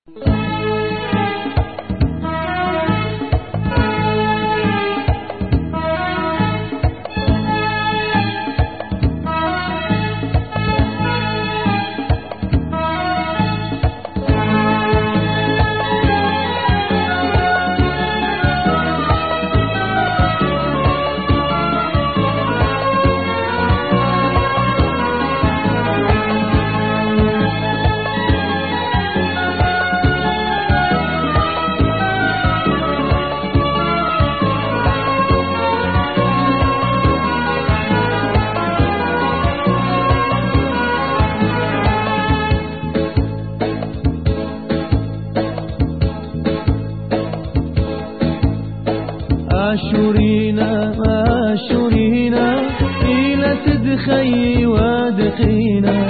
أشورينا أشورينا إلى تدخي ودقينا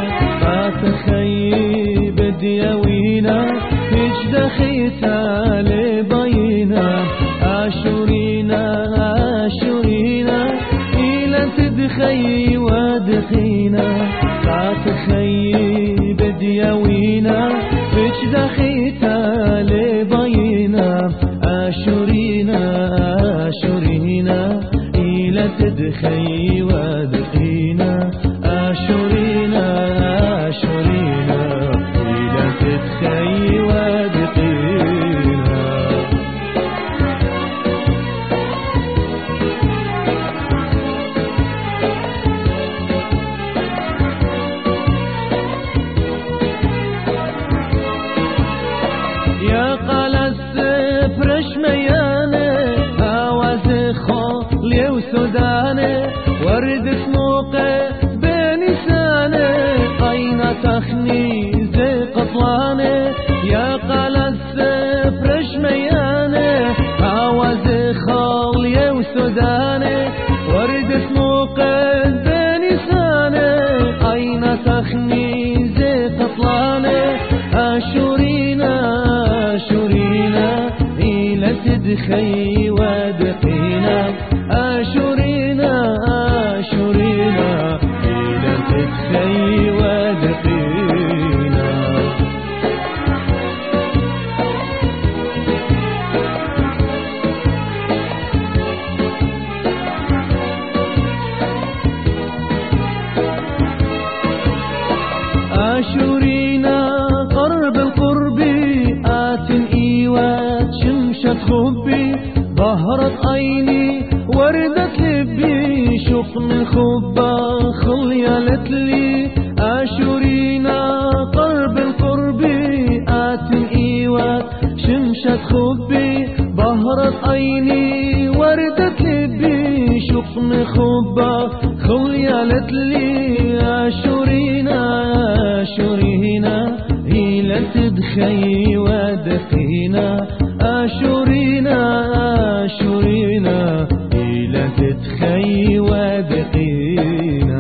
فتخي بديوينا اجدخي تالبينا أشورينا أشورينا إلى تدخي ودقينا فتخي بديوينا اجدخي تالبينا أشورينا أشورينا إلى تدخي ودقينا أشورينا أشورينا إلى تدخي ودقينا يا قال السفر شميانه ليو سوداني ورد سموقه بنساني قينا تخني زي قطلاني يا قال السفر شمياني عوازي خال ليو سوداني ورد سموقه بنساني قينا تخني زي قطلاني أشورينا أشورينا إلى تدخي ودقينا أشورينا أشورينا إلى تدخي ودقينا أشورينا قرب القرب آت إيوات شمشت خبي ظهرت عيني وردت لبي شوفني خبا خليالت لي أشورينا قرب القرب آت إيوات شمشت خبي ظهرت عيني وردت لبي شوفني خبا خليالت لي أشورينا أشورينا إلى تدخي ودقينا أشورينا أشورينا إلى تدخي ودقينا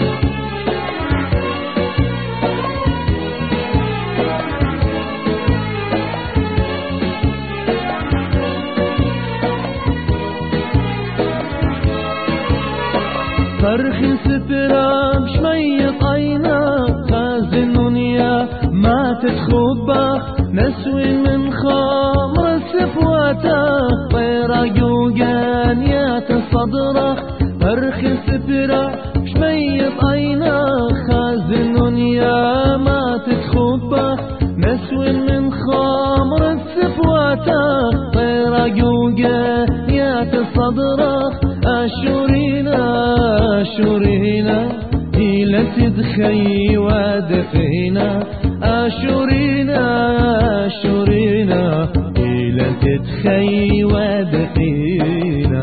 فرخ ستراب شميط عينا خازن يا ما تتخبى نسوي من خمر السفواتا طيرا جوجان يا تصدرخ فرخ ستراب شميط عينا خازن يا ما تتخبى نسوي من خمر السفواتا طيرا جوجان يا تصدرخ أشورينا أشورينا إلى تدخي ودقينا أشورينا أشورينا إلى تدخي ودقينا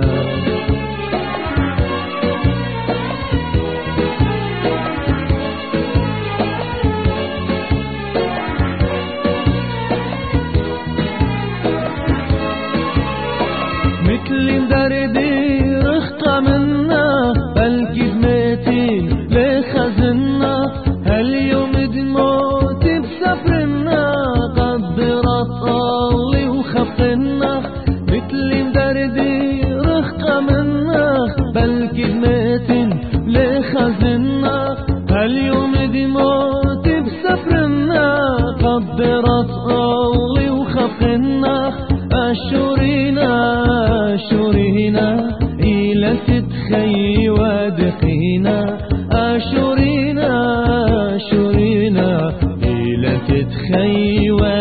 مثل دردي رخقة منا بلكي بميتين لخزنا هاليوم دموت بسفرنا قدرت الله وخفنا مثل دردي رخقة منا بلكي بميتين لخزنا هاليوم دموت بسفرنا قدرت الله أشورينا أشورينا إلى تتخي ودقينا أشورينا أشورينا إلى تتخي